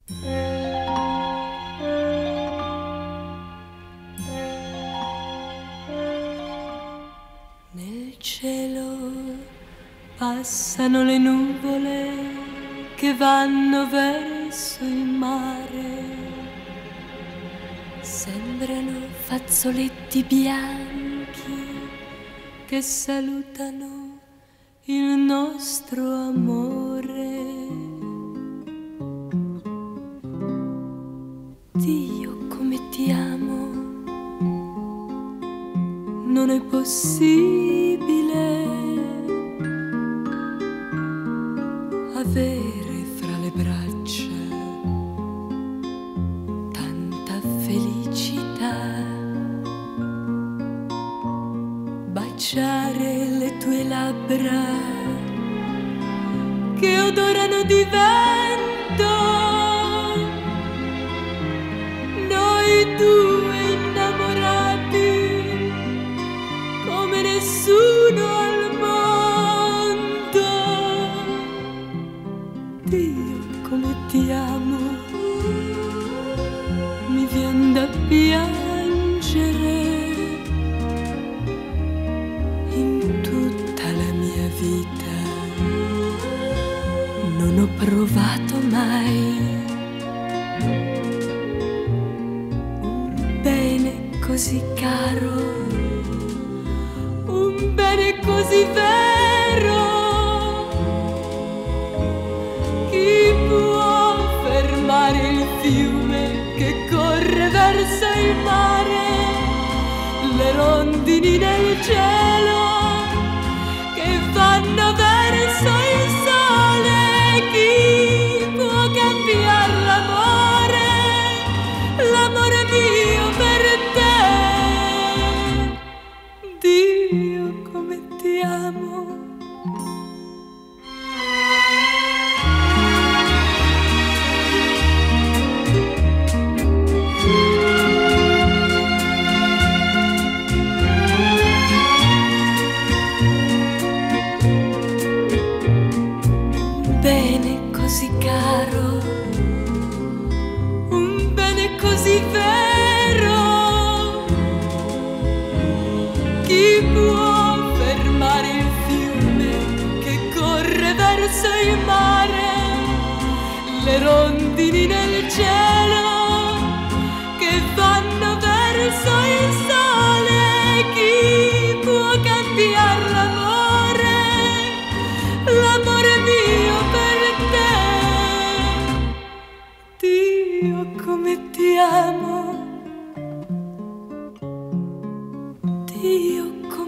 Nel cielo passano le nuvole che vanno verso il mare, sembrano fazzoletti bianchi che salutano il nostro amore. Dio, come ti amo, non è possibile avere fra le braccia tanta felicità, baciare le tue labbra che odorano di vento, noi due innamorati come nessuno al mondo. Dio, come ti amo, mi vien da piangere. In tutta la mia vita non ho provato mai un bene così caro, un bene così vero. Chi può fermare il fiume che corre verso il mare, le rondini nel cielo che vanno verso il sole? Chi può cambiare l'amore, l'amore mio per te? Dio, come ti amo. Bene così caro, un bene così vero. Chi può fermare il fiume che corre verso il mare, le rondini nel cielo che vanno verso il sole? Chi può cambiare l'amore, l'amore mio per te? Dio, come ti amo, Dio, come